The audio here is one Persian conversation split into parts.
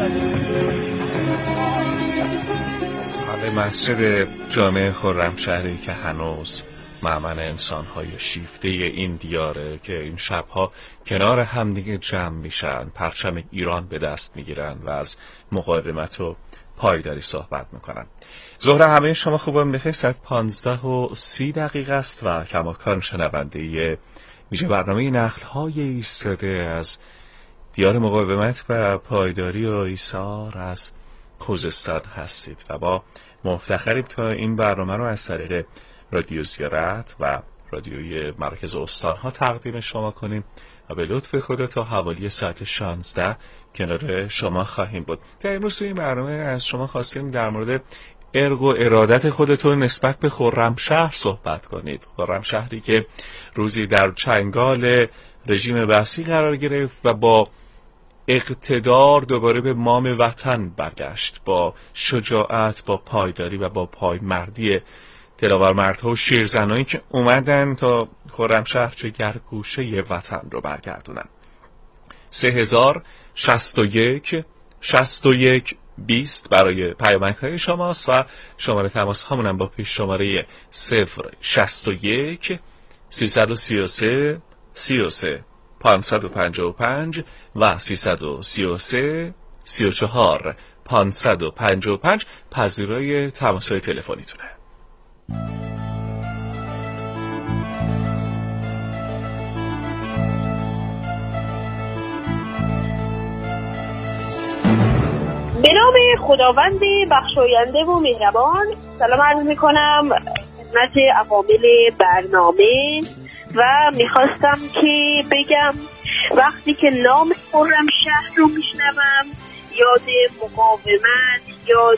مسجد جامع خرمشهری که هنوز مأمن انسان‌های شیفته این دیاره که این شب‌ها کنار همدیگه جمع میشن، پرچم ایران به دست میگیرن و از مقاومت و پایداری صحبت میکنن. ظهر همه شما خوبم بخیر. ساعت 15:30 است و کماکان شنونده ویژه برنامه نقل‌های ایستاده از دیار مقاومت و پایداری و ایثار از خوزستان هستید و با مفتخریم تا این برنامه رو از طریق رادیو زیارت و رادیوی مرکز استان‌ها تقدیم شما کنیم و به لطف خدا تا حوالی ساعت 16 کنار شما خواهیم بود. در امروز توی این برنامه از شما خواستیم در مورد ارق و ارادت خودتون نسبت به خرمشهر صحبت کنید. خرمشهری که روزی در چنگال رژیم وحشی قرار گرفت و با اقتدار دوباره به مام وطن برگشت، با شجاعت، با پایداری و با پایمردی دلاور مردها و شیرزنایی که اومدن تا خرمشهر چه گرگوشه وطن رو برگردونن. 3061 61 20 برای پیامک‌های شماست و شماره تماس همونم با پیش شماره 061 333 33 555 و 333 34 555 پذیرای تماس‌های تلفنیتونه. به نام خداوند بخشاینده و مهربان سلام عرض میکنم خدمت عوامل برنامه و میخواستم که بگم وقتی که نام خرمشهر رو میشنوم یاد مقاومت، یاد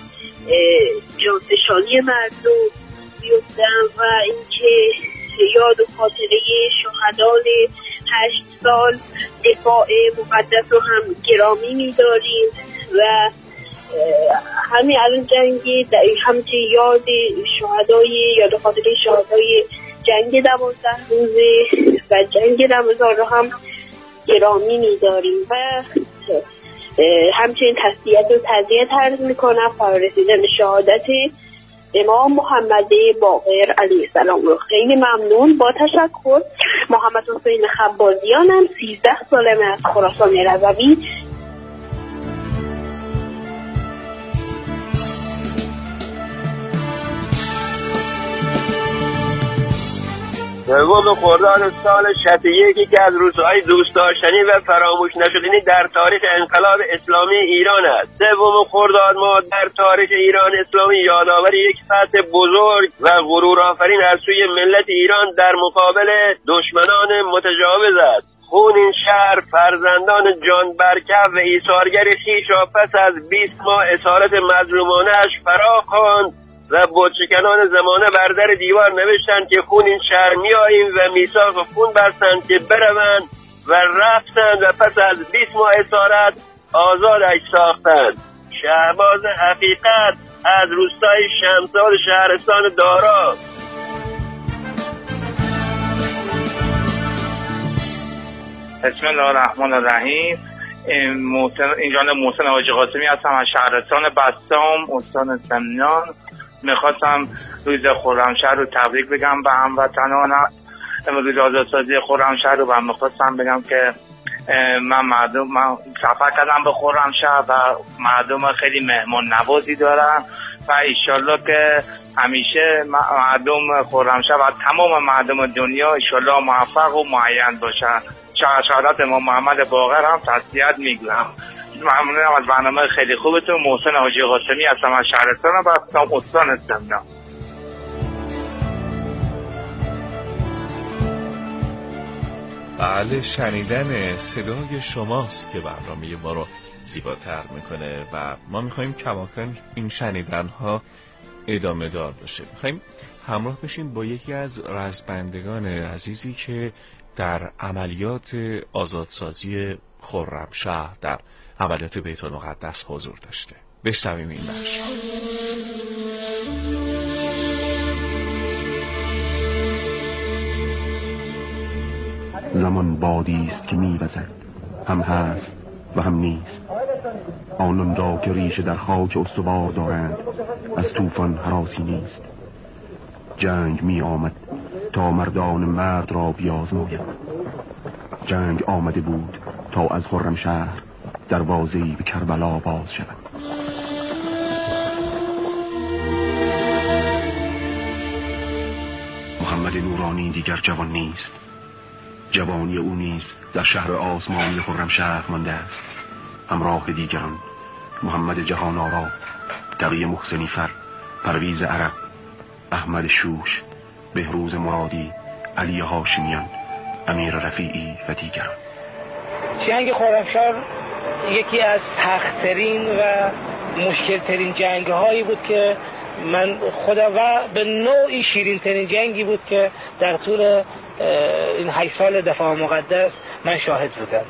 جانفشانی مردم میفتم و اینکه یاد و خاطره شهدای 8 سال دفاع مقدس رو هم گرامی میداریم و همین الان جنگ همچنین یاد شهدای یاد و خاطره شهدای جنگ 12 روزه و جنگ رمضان رو هم گرامی میداریم و همچنین تسلیت و تعزیت عرض میکنم فرارسیدن شهادت امام محمد باقر علیه السلام رو. خیلی ممنون. با تشکر. محمد حسین خبازیانم، 13 سالمه، از خراسان رضوی. سوم خرداد سال 61 که از روزهای دوست داشتنی و فراموش نشدنی در تاریخ انقلاب اسلامی ایران است. سوم خرداد ما در تاریخ ایران اسلامی یادآور یک فتح بزرگ و غرورآفرین از سوی ملت ایران در مقابل دشمنان متجاوز است. خون این شهر فرزندان جان برکف و ایثارگر خویش را پس از 20 ماه اسارت مظلومانه‌اش فرا خواند و بتشکنان زمانه بر در دیوار نوشتند که خون این شهر میاییم و میثاق خون بستند که بروند و رفتند و پس از 20 ماه اسارت آزادش ساختند. شهباز حقیقت از روستای شمساد شهرستان دارا. بسم الله الرحمن الرحیم. اینجا محسن حاجی قاسمی هستم از شهرستان بسام استان سمنان. میخواستم روز خرمشهر رو تبریک بگم به هموطنان. روز آزادسازی خرمشهر رو و میخواستم بگم که من سفر کردم به خرمشهر و مردم خیلی مهمان نوازی دارن و ایشالله که همیشه مردم خرمشهر و تمام مردم دنیا ایشالله موفق و معین باشن. شهادت امام محمد باقر هم تسلیت میگم. ممنونم از برنامه خیلی خوبتون. محسن حاجی قاسمی هستم از شهرستان بسام استان سمنان. بله، شنیدن صدای شماست که برنامه ما رو زیباتر میکنه و ما میخواییم کماکان این شنیدنها ادامه دار باشه. میخواییم همراه بشیم با یکی از رزمندگان عزیزی که در عملیات آزادسازی خرمشهر در عملیات بیت المقدس حضور داشته. بشنویم این بخش. زمان بادی است که می‌وزد، هم هست و هم نیست. آنان را که ریشه در خاک استوار دارند از طوفان هراسی نیست. جنگ می آمد تا مردان مرد را بیازماید. جنگ آمده بود تا از خرمشهر دروازه‌ای به کربلا باز شود. محمد نورانی دیگر جوان نیست. جوانی او نیز در شهر آسمانی خرمشهر مانده است. همراه دیگران محمد جهان‌آرا، تقی محسنی فر، پرویز عرب، احمد شوش، بهروز مرادی، علی هاشمیان، امیر رفیعی و دیگران. جنگ خرمشهر یکی از سخت‌ترین و مشکل‌ترین جنگ‌هایی بود که من خودم و به نوعی شیرین‌ترین جنگی بود که در طول این 8 سال دفاع مقدس من شاهد بودم.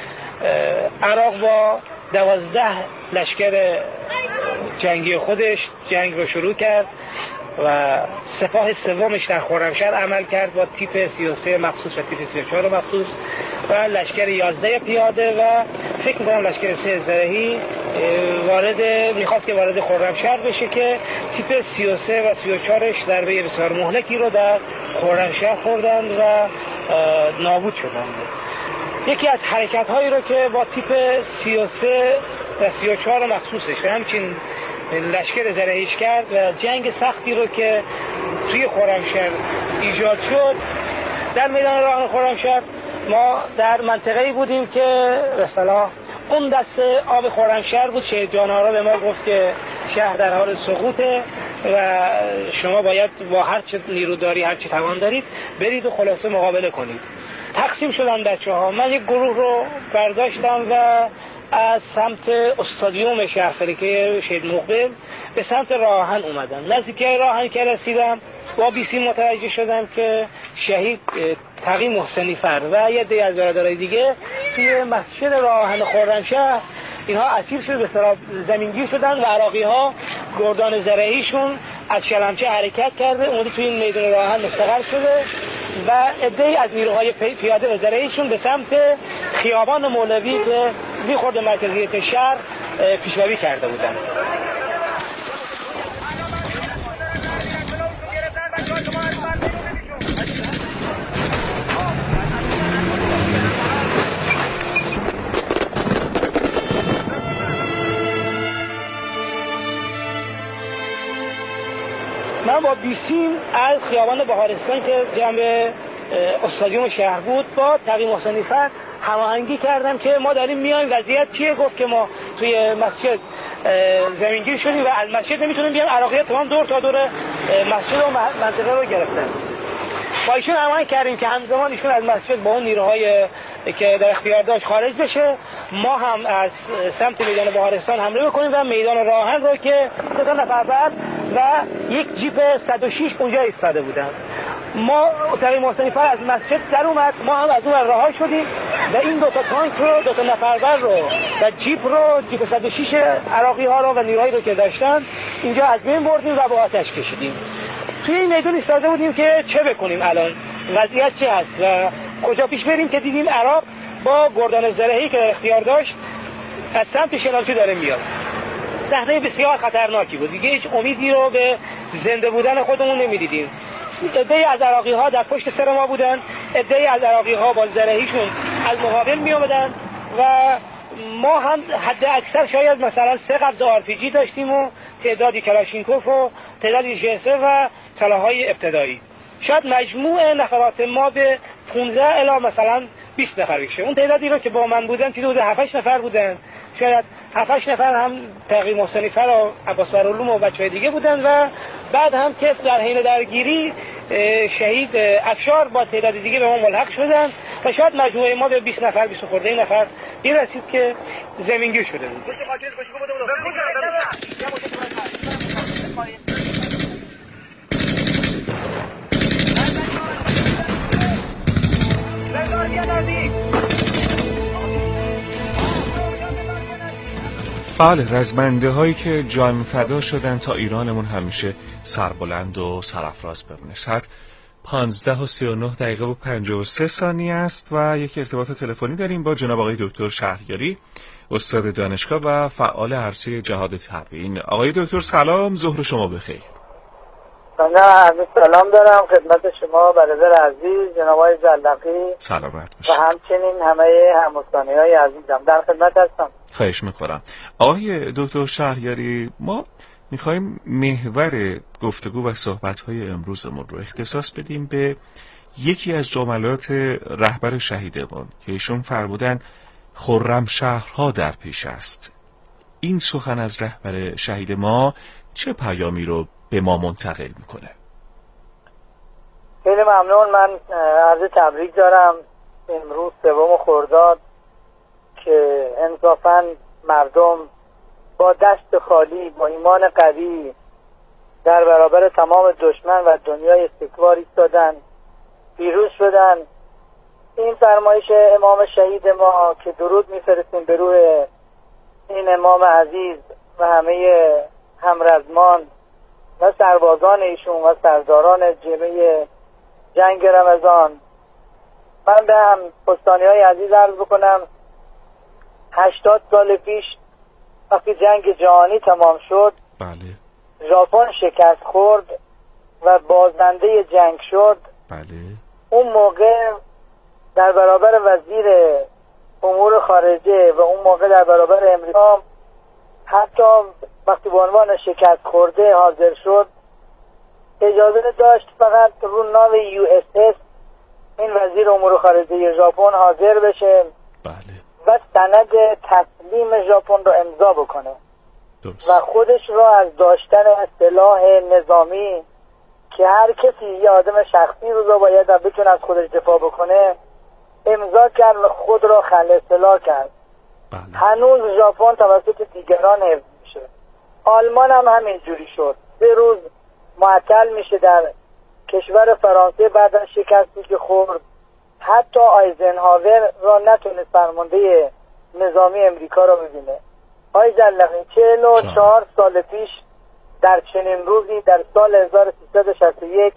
عراق با 12 لشکر جنگی خودش جنگ رو شروع کرد و سپاه سومش در خرمشهر عمل کرد با تیپ 33 مخصوص و تیپ 34 مخصوص و لشکر 11 پیاده و فکر می‌کنم لشکر 3 زرهی میخواست که وارد خرمشهر بشه که تیپ 33 و 34ش ضربه بسیار مهلکی رو در خرمشهر خوردند و نابود شدند. یکی از حرکت هایی رو که با تیپ 33 و 34 مخصوصش و همچنین لشکر زرهیش کرد و جنگ سختی رو که توی خرمشهر ایجاد شد در میدان راه خرمشهر، ما در منطقه‌ای بودیم که مثلا اون دست آب خرمشهر بود. شهید جان‌آرا به ما گفت که شهر در حال سقوطه و شما باید با هر چه نیرو داری، هر چه توان دارید برید و خلاصه مقابله کنید. تقسیم شدن بچه‌ها. من یک گروه رو برداشتم و از سمت استادیوم شهر فلکه شهید مقبل به سمت راهن اومدم. نزدیکی راهن که رسیدم با بیسی متوجه شدم که شهید تقی محسنی فر و یه عده از برادرای دیگه توی مسجد راهن خرمشهر اینها اسیر شده، به اصطلاح زمینگیر شدن و عراقی ها گردان زرعیشون از شلمچه حرکت کرده اومده توی این میدان راهن مستقر شده و عده از نیروهای پیاده و زرعیشون به سمت خیابان مولوی که میخورد مرکزیت شهر پیشروی کرده بودن. من با بیسیم از خیابان بهارستان که جنب استادیوم شهر بود با تقی محسنی فر هماهنگی کردم که ما داریم میایم، وضعیت چیه؟ گفت که ما توی مسجد زمینگیر شدیم و از مسجد نمیتونیم بیایم. عراقی‌ها تمام دور تا دور مسجد و منطقه رو گرفتن. با ایشون هماهنگ کردیم که همزمان ایشون از مسجد با اون نیروهای که در اختیار داشت خارج بشه، ما هم از سمت میدان بهارستان حمله بکنیم و میدان راهن رو که 2 نفر بعد و یک جیپ 106 اونجا ایستاده بودن. ما تقی محسنی فر از مسجد در اومد، ما هم از اون رها شدیم و این 2 تانک رو 2 نفربر رو و جیپ 106 عراقی ها رو و نیروهایی رو که داشتن اینجا از بین بردیم و با آتش کشیدیم. توی این میدون ایستاده بودیم که چه بکنیم الان، وضعیت چه هست و کجا پیش بریم که دیدیم عراق با گردان زرهی که در اختیار داشت از سمت شنالچی داره میاد. صحنه بسیار خطرناکی بود، دیگه هیچ امیدی رو به زنده بودن خودمون نمیدیدیم. عده‌ای از عراقی ها در پشت سر ما بودن، عده‌ای از عراقی ها با زرهیشون از مقابل می اومدن و ما هم حد اکثر شاید مثلا 3 قبض RPG داشتیم و تعدادی کلاشینکوف و تعدادی جسر و سلاح‌های ابتدایی. شاید مجموع نفرات ما به 15 الی مثلا 20 نفر میشه. اون تعدادی رو که با من بودن حدود 7-8 نفر بودن، شاید 7-8 نفر هم تقی محسنی فر و عباس برالوم و بچه‌های دیگه بودن و بعد هم که در حین درگیری شهید افشار با تعداد دیگه به ما ملحق شدن و شاید مجموعه ما به 20 نفر 20 خورده نفر رسید که زمینگیر شده بود. بله، رزمنده هایی که جان فدا شدن تا ایرانمون همیشه سربلند و سرافراز بمونه. ساعت 15:39 و 53 ثانیه است و یک ارتباط تلفنی داریم با جناب آقای دکتر شهریاری. استاد دانشگاه و فعال عرصه جهاد تبیین. آقای دکتر سلام، ظهر شما بخیر. نه سلام دارم خدمت شما برادر عزیز جناب آقای زلقی، سلامت باشید. و همچنین همه هموطنی‌های عزیزم در خدمت هستم. خواهش میکنم. آقای دکتر شهریاری، ما میخوایم محور گفتگو و صحبت‌های امروزمون رو اختصاص بدیم به یکی از جملات رهبر شهیدمان که ایشون فرمودن خرمشهرها در پیش است. این سخن از رهبر شهید ما چه پیامی رو به ما منتقل میکنه؟ خیلی ممنون. من عرض تبریک دارم امروز 3 خرداد که انصافاً مردم با دست خالی با ایمان قوی در برابر تمام دشمن و دنیای استکبار ایستادن، پیروز شدن. این فرمایش امام شهید ما که درود میفرستیم به روح این امام عزیز و همه همرزمان و سربازان ایشون و سرداران جبهه جنگ رمضان، من به هم پستانی‌های عزیز عرض بکنم 80 سال پیش وقتی جنگ جهانی تمام شد، بله، ژاپن شکست خورد و بازنده جنگ شد. بله، اون موقع در برابر وزیر امور خارجه و اون موقع در برابر امریکا، حتی وقتی به عنوان شکست خورده حاضر شد، اجازه داشت فقط رو ناو USS این وزیر امور خارجه ژاپن حاضر بشه، بله، و سند تسلیم ژاپن رو امضا بکنه درست. و خودش را از داشتن سلاح نظامی که هر کسی یه آدم شخصی رو باید بتونه از خودش دفاع بکنه امضا کرد و خود را خلع سلاح کرد. بله. هنوز ژاپن توسط دیگران حفظ میشه. آلمان هم همینجوری شد، 3 روز معطل میشه در کشور فرانسه بعد از شکستی که خورد. حتی آیزنهاور را نتونست فرمانده نظامی امریکا را ببینه. آقای زلقی 44 سال پیش در چنین روزی در سال 1361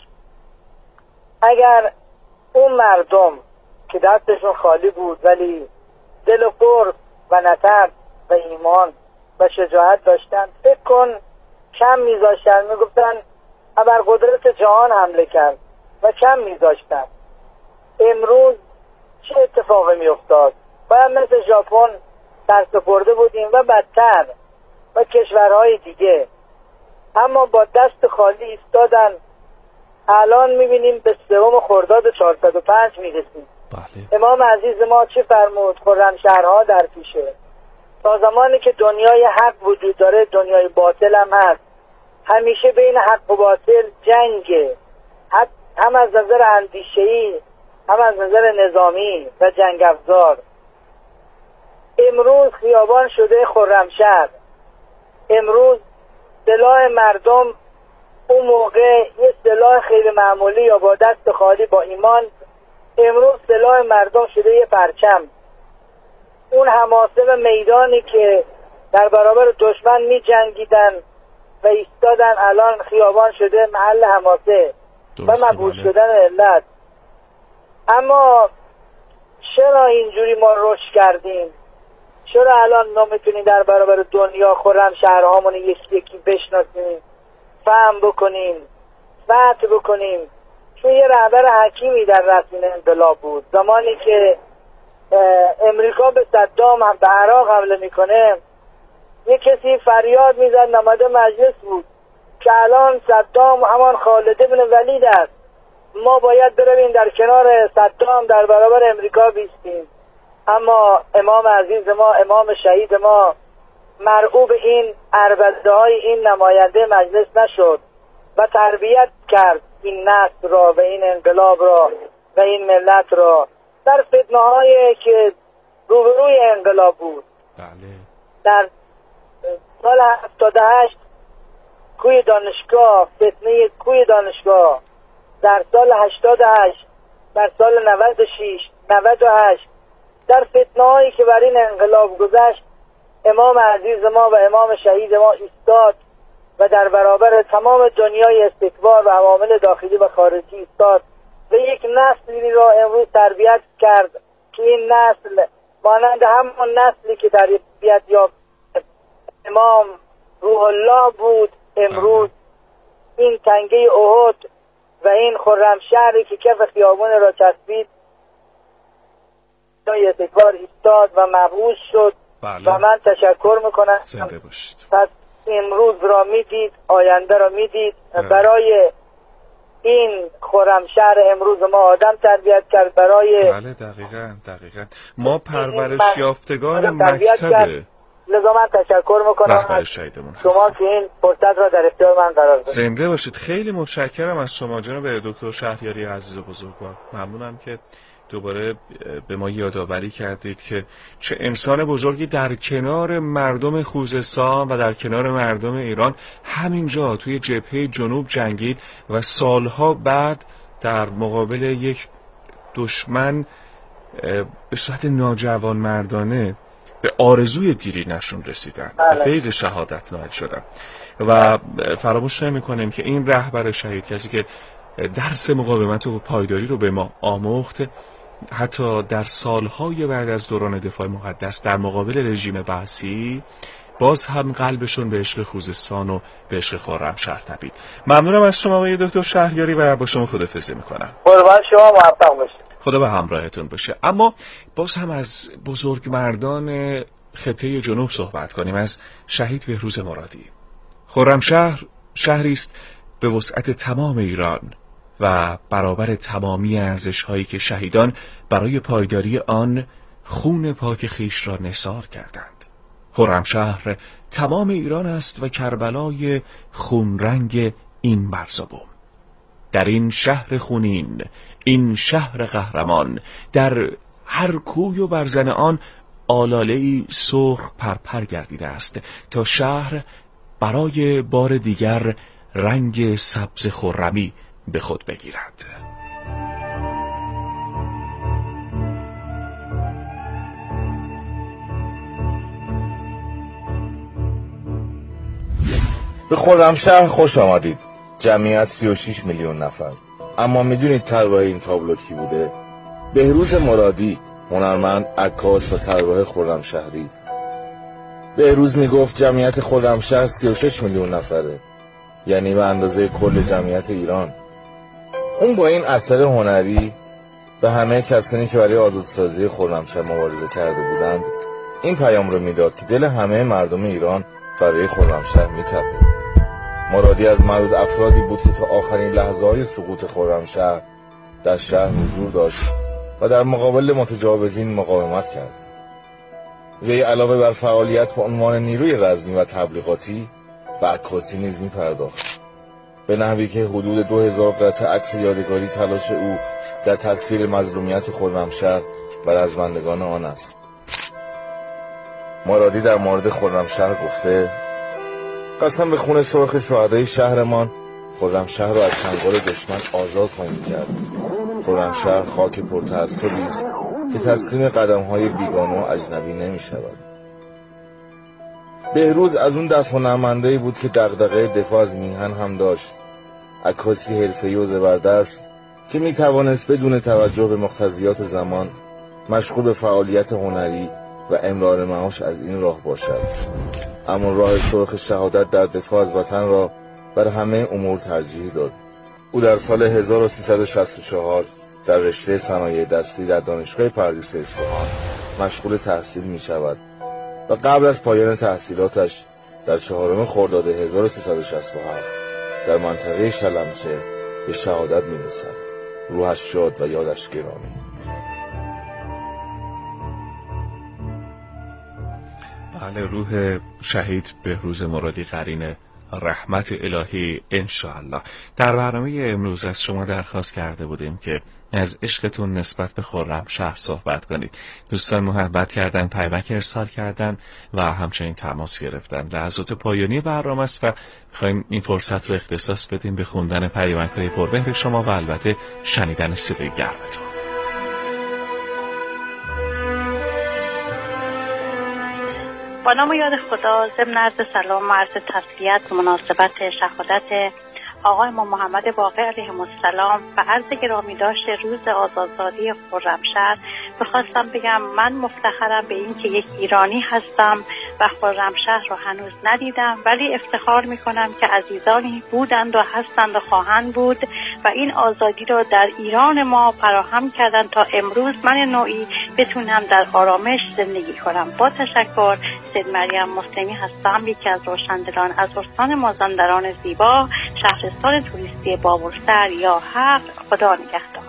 اگر اون مردم که دستشون خالی بود ولی دل و قرص و نترس و ایمان و شجاعت داشتن، فکر کن کم میذاشتن، میگفتن ابرقدرت جهان حمله کرد و کم میذاشتن. امروز چه اتفاقی میافتاد؟ باید مثل ژاپن سرسپرده بودیم و بدتر و کشورهای دیگه، اما با دست خالی ایستادن. الان میبینیم به 3 خرداد 405 میرسیم. بله. امام عزیز ما چه فرمود؟ خرمشهرها در پیشه. تا زمانی که دنیای حق وجود داره دنیای باطل هم هست. همیشه بین حق و باطل جنگه، هم از نظر اندیشه‌ای هم از نظر نظامی و جنگ افزار. امروز خیابان شده خرمشهر. امروز سلاح مردم اون موقع یه سلاح خیلی معمولی یا با دست خالی با ایمان، امروز سلاح مردم شده یه پرچم. اون حماسه و میدانی که در برابر دشمن می جنگیدن و ایستادن الان خیابان شده محل حماسه و مبهوت شدن علت. اما چرا اینجوری ما رشد کردیم؟ چرا الان ما میتونیم در برابر دنیا خرمشهرهامون یکی یکی بشناسیم، فهم بکنیم، فتح بکنیم؟ چون یه رهبر حکیمی در رسول انقلاب بود. زمانی که امریکا به صدام به عراق حمله میکنه، یه کسی فریاد میزد، نماینده مجلس بود، که الان صدام همان خالد بن ولید است، ما باید برویم در کنار صدام در برابر امریکا بیستیم. اما امام عزیز ما، امام شهید ما، مرعوب این عربده های این نماینده مجلس نشد و تربیت کرد این نسل را و این انقلاب را و این ملت را در فتنه هایی که روبروی انقلاب بود. بله. در سال 78 کوی دانشگاه، فتنه کوی دانشگاه، در سال 88، در سال 96، 98، در فتنه هایی که بر این انقلاب گذشت، امام عزیز ما و امام شهید ما ایستاد و در برابر تمام دنیای استکبار و عوامل داخلی و خارجی ایستاد و یک نسلی را امروز تربیت کرد که این نسل مانند همون نسلی که تربیت یافت امام روح الله بود، امروز این تنگه احد و این خرمشهری که کف خیابون را چسبید یکبار ایستاد و مبعوث شد. و من تشکر میکنم. زنده باشید. پس امروز را میدید، آینده را میدید. برای این خرمشهر امروز ما آدم تربیت کرد، برای بله دقیقاً ما پرورش یافتگان مکتبه. لذا من تشکر میکنم شما که این فرصت را در اختیار من قرار دادید. زنده باشید. خیلی متشکرم از شما جناب دکتر شهریاری عزیز و بزرگوار. ممنونم که دوباره به ما یادآوری کردید که چه انسان بزرگی در کنار مردم خوزستان و در کنار مردم ایران همینجا توی جبهه جنوب جنگید و سالها بعد در مقابل یک دشمن به صورت ناجوان مردانه به آرزوی دیرینشون رسیدن، به فیض شهادت نائل شدن. و فراموش نمی‌کنیم که این رهبر شهید، کسی که درس مقاومت و پایداری رو به ما آموخت، حتی در سالهای بعد از دوران دفاع مقدس در مقابل رژیم بعثی باز هم قلبشون به عشق خوزستان و به عشق خرمشهر تپید. ممنونم از شما آقای دکتر شهریاری و با شما خداحافظی میکنم. قربان شما، موفق باشید. خدا به همراهتون باشه. اما باز هم از بزرگمردان خطه جنوب صحبت کنیم، از شهید بهروز مرادی. خرمشهر شهری است به وسعت تمام ایران و برابر تمامی ارزش‌هایی که شهیدان برای پایداری آن خون پاک خیش را نثار کردند. خرمشهر تمام ایران است و کربلای خونرنگ این مرزبوم. در این شهر خونین، این شهر قهرمان، در هر کوی و برزن آن آلاله‌ای سرخ پرپر گردیده است تا شهر برای بار دیگر رنگ سبز خرمی به خود بگیرد. به خرمشهر خوش آمدید. جمعیت 36 میلیون نفر. اما میدونید طراح این تابلو کی بوده؟ بهروز مرادی، هنرمند، عکاس و طراح خرمشهری. بهروز میگفت جمعیت خرمشهر 36 میلیون نفره، یعنی به اندازه کل جمعیت ایران. اون با این اثر هنری به همه کسانی که برای آزادسازی خرمشهر مبارزه کرده بودند این پیام رو میداد که دل همه مردم ایران برای خرمشهر میتپه. مرادی از معدود افرادی بود که تا آخرین لحظه‌های سقوط خرمشهر در شهر حضور داشت و در مقابل متجاوزین مقاومت کرد. وی علاوه بر فعالیت به عنوان نیروی رزمی و تبلیغاتی و عکاسی نیز می‌پرداخت، به نحوی که حدود 2000 قطعه عکس یادگاری تلاش او در تصویر مظلومیت خرمشهر و رزمندگان آن است. مرادی در مورد خرمشهر گفته: قسم به خون سرخ شهدای شهرمان، خرمشهر را از چنگال دشمن آزاد خواهیم کرد. خرمشهر خاک پرتعصبی است که تسلیم قدم‌های بیگانه و اجنبی نمی‌شود. بهروز از اون دست هنرمندایی بود که دغدغه دفاع از میهن هم داشت. عکاسی حرفه‌ای و زبردست که می‌توانست بدون توجه به مقتضیات زمان مشغول به فعالیت هنری و امرار معاش از این راه باشد. اما راه سرخ شهادت در دفاع از وطن را بر همه امور ترجیح داد. او در سال 1364 در رشته صنایع دستی در دانشگاه پردیس اصفهان مشغول تحصیل می شود و قبل از پایان تحصیلاتش در 4 خرداد 1367 در منطقه شلمچه به شهادت می رسد. روحش شاد و یادش گرامی. بله، روح شهید بهروز مرادی قرین رحمت الهی انشاءالله. در برنامه امروز از شما درخواست کرده بودیم که از عشقتون نسبت به خرمشهر صحبت کنید. دوستان محبت کردن، پیامک ارسال کردن و همچنین تماس گرفتن. لحظات پایانی برنامه است و می‌خوایم این فرصت رو اختصاص بدیم به خوندن پیامک‌های پرمهر شما و البته شنیدن صدای گرمتون. با نام یاد خدا، ضمن عرض سلام و عرض تسلیت به مناسبت شهادت آقای ما محمد باقر علیه السلام و عرض گرامی داشته روز آزادسازی خرمشهر میخواستم بگم من مفتخرم به این که یک ایرانی هستم و خرمشهر رو هنوز ندیدم، ولی افتخار میکنم که عزیزانی بودند و هستند و خواهند بود و این آزادی رو در ایران ما فراهم کردن تا امروز من نوعی بتونم در آرامش زندگی کنم. با تشکر. سید مریم مسلمی هستم، یکی از روشندلان از استان مازندران زیبا، شهرستان توریستی بابلسر یا حق. خدا نگهدار.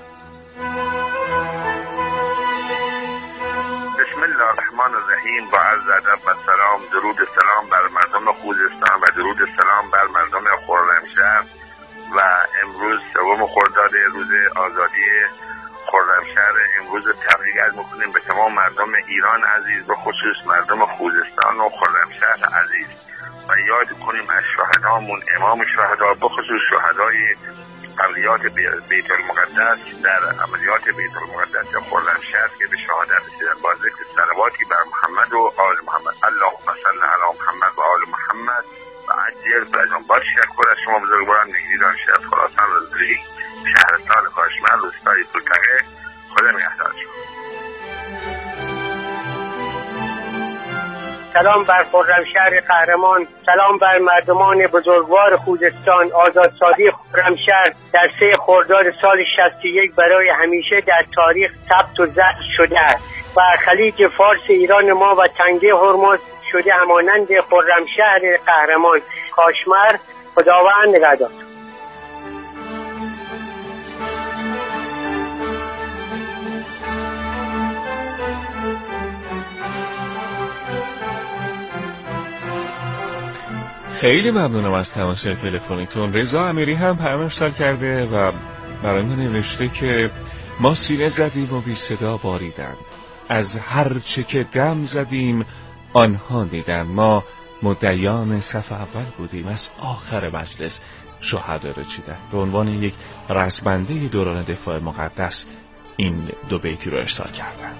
بسم الله الرحمن الرحیم. با عرض ادب و سلام، درود سلام بر مردم خوزستان و درود سلام بر مردم خرمشهر. و امروز 3 خرداد روز آزادی خرمشهر، امروز تبریک عرض می‌کنیم به تمام مردم ایران عزیز، به خصوص مردم خوزستان و خرمشهر عزیز، و یاد کنیم از شهدامون، امام شهدا، به خصوص شهدای عملیات بیت المقدس در عملیات بیت المقدس خرمشهر که به شهادت رسیدن، با ذکر صلواتی بر محمد و آل محمد. اللهم صل علی محمد و آل محمد و عجل فرجهم. با تشکر از شما بزرگواران نگهدار شهر خراسان رضوی، شهرستان کاشمر، روستای تلتقه. خدا نگهدار شما. سلام بر خرمشهر قهرمان، سلام بر مردمان بزرگوار خوزستان. آزادسازی خرمشهر در 3 خرداد سال 61 برای همیشه در تاریخ ثبت و ضبط شده است و خلیج فارس ایران ما و تنگه هرمز شده همانند خرمشهر قهرمان کاشمر. خداوند نگهدار. خیلی ممنونم از تماس تلفنیتون. رضا امیری هم پیام ارسال کرده و برای من نوشته که ما سینه زدیم و بی صدا باریدند، از هر چه که دم زدیم آنها دیدن، ما مدعیان صف اول بودیم، از آخر مجلس شهدا را چیدن. به عنوان یک رزمنده دوران دفاع مقدس این 2 بیتی رو ارسال کردن.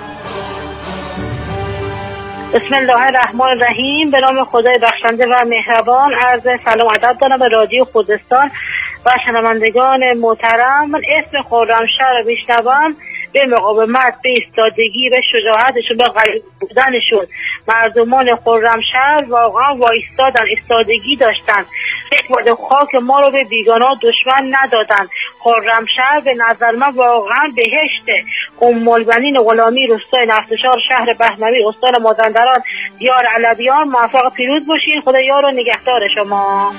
بسم الله الرحمن الرحیم. به نام خدای بخشنده و مهربان. عرض سلام و ادب دارم به رادیو خوزستان و شنوندگان محترم. من اسم خرمشهر رو میشنوم، به مقاومت، به ایستادگی، به شجاعتشون، به غریب بودنشون مردمان خرمشهر واقعا وایستادن، ایستادگی داشتن. یک وعده خاک ما رو به بیگانه دشمن ندادن. خرمشهر به نظر من واقعا بهشته. البنین غلامی، روستای نفتشار، شهر بهنوی، استان مازندران، دیار علویان. موفق پیروز باشین. خدا یار و نگهدار شما.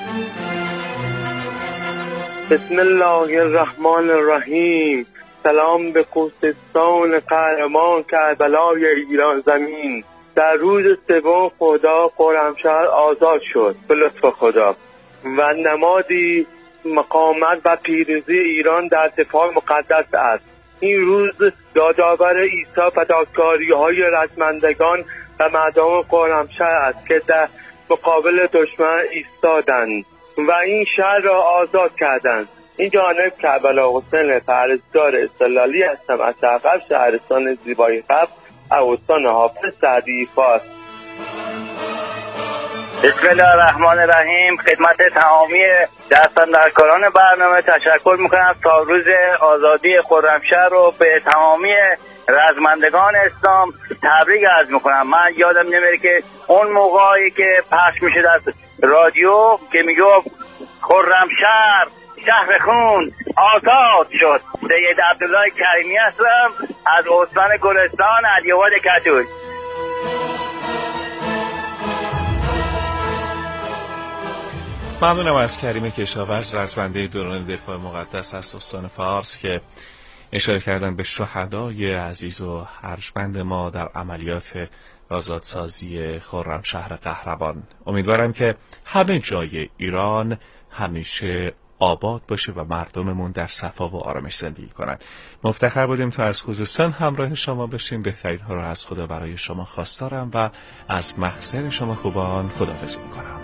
بسم الله الرحمن الرحیم. سلام به خوزستان قهرمان، کربلای ایران زمین. در روز 3 خرداد خرمشهر آزاد شد به لطف خدا و نمادی مقاومت و پیروزی ایران در دفاع مقدس است. این روز یادآور ایثار فداکاری‌های رزمندگان و مردم خرمشهر است که در مقابل دشمن ایستادند و این شهر را آزاد کردند. این جانب کربلا حسین پرستار استقلالی هستم از شهر شهرستان زیبای قبل استان حافظ سعدی فارس. بسم الله الرحمن الرحیم. خدمت تمامی دستاندرکاران برنامه تشکر میکنم. تا روز آزادی خرمشهر رو به تمامی رزمندگان اسلام تبریک عرض میکنم. من یادم نمیره که اون موقعی که پخش میشه از رادیو که میگفت خرمشهر شهر خون آزاد شد. سید عبدالله کریمی هستم از استان گلستان، علی‌آباد کدوی. ممنونم از کریم کشاورز، رزمنده دوران دفاع مقدس از استان فارس که اشاره کردن به شهدای عزیز و ارجمند ما در عملیات آزادسازی خرمشهر قهرمان. امیدوارم که همه جای ایران همیشه آباد باشه و مردممون در صفا و آرامش زندگی کنند. مفتخر بودیم تا از خوزستان همراه شما بشیم. بهترین ها رو از خدا برای شما خواستارم و از محضر شما خوبان خداحافظی میکنم.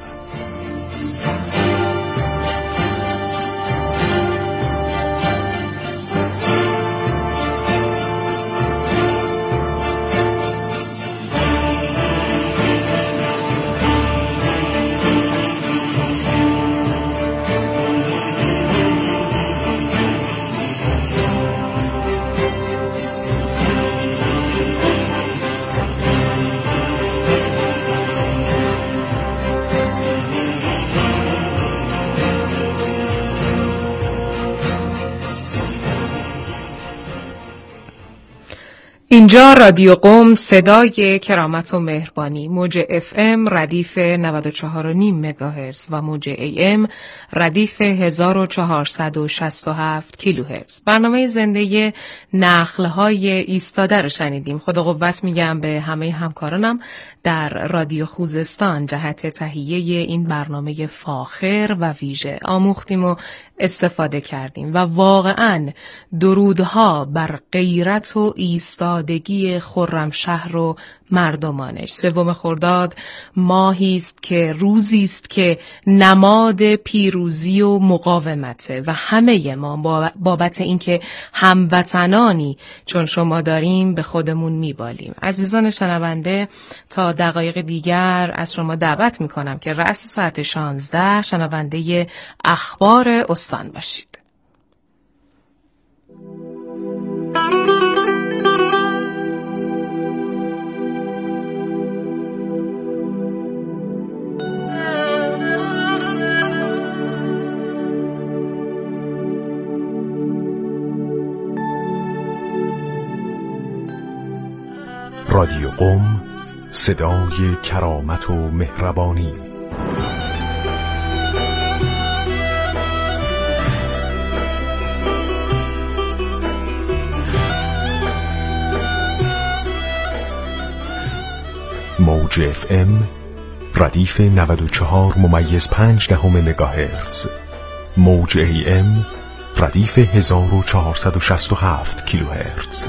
اینجا رادیو قم، صدای کرامت و مهربانی، موج FM ردیف 94.5 مگاهرتز و موج AM ردیف 1467 کیلوهرتز. برنامه زنده نخل‌های ایستاده رو شنیدیم. خدا قوت میگم به همه همکارانم در رادیو خوزستان جهت تهیه این برنامه فاخر و ویژه. آموختیم و استفاده کردیم و واقعاً درودها بر غیرت و ایستادگی خرمشهر و مردمانش. 3 خرداد ماهی است که روزی است که نماد پیروزی و مقاومته و همه ما بابت اینکه هموطنانی چون شما داریم به خودمون میبالیم. عزیزان شنونده، تا دقایق دیگر از شما دعوت میکنم که رأس ساعت 16 شنونده اخبار استان باشید. رادیو قم، صدای کرامت و مهربانی. موج FM ردیف 94.5 مگاهرتز، موج AM ردیف 1467 کیلوهرتز.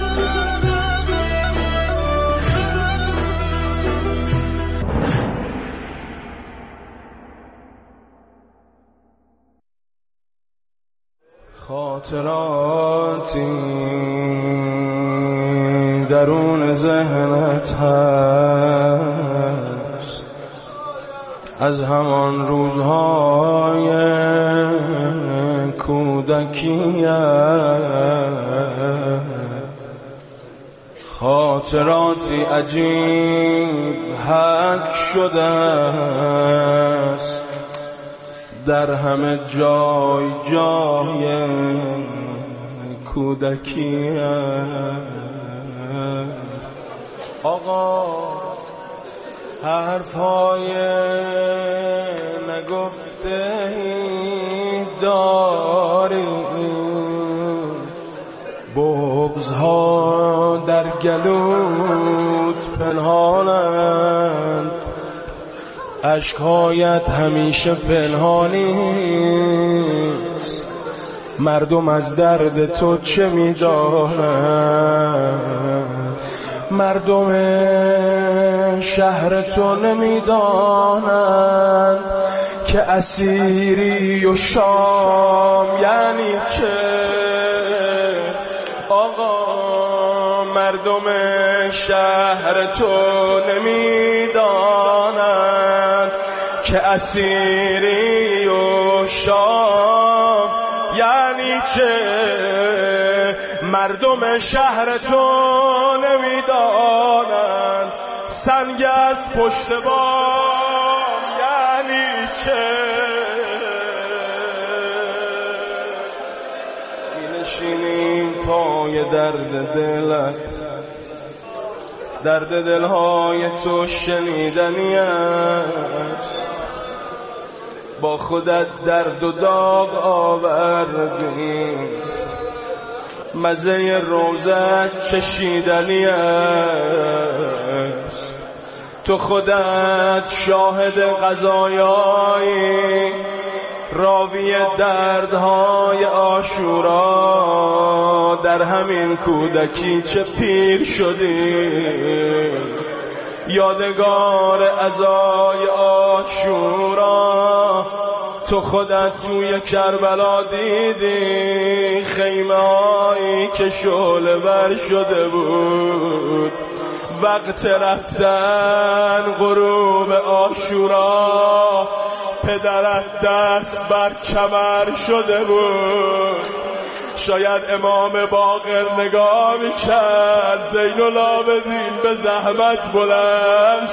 خاطراتی درون ذهنت هست از همان روزهای کودکیت، خاطراتی عجیب حک شده است در همه جای جای کودکیت. آقا حرفهای نگفته داری، بغضها در گلوت پنهانند، اشک‌هایت همیشه پنهانیست. مردم از درد تو چه می‌دانند؟ مردم شهر تو نمی‌دانند که اسیری و شام یعنی چه. آقا مردم شهر تو نمی‌دانند که اسیری و شام یعنی چه. مردم شهر تو نمیدانند سنگ از پشت بام یعنی چه. می‌نشینیم پای درد دلت، درد دلهای تو شنیدنی است. با خودت درد و داغ آوردیم، مزه روزت چشیدنی است. تو خودت شاهد قضایایی، راوی دردهای عاشورا. در همین کودکی چه پیر شدی، یادگار عزای عاشورا. تو خودت توی کربلا دیدی خیمه هایی که شعله ور شده بود. وقت رفتن غروب عاشورا، پدرت دست بر کمر شده بود. شاید امام باقر نگاه میکرد، زین العابدین به زحمت بلند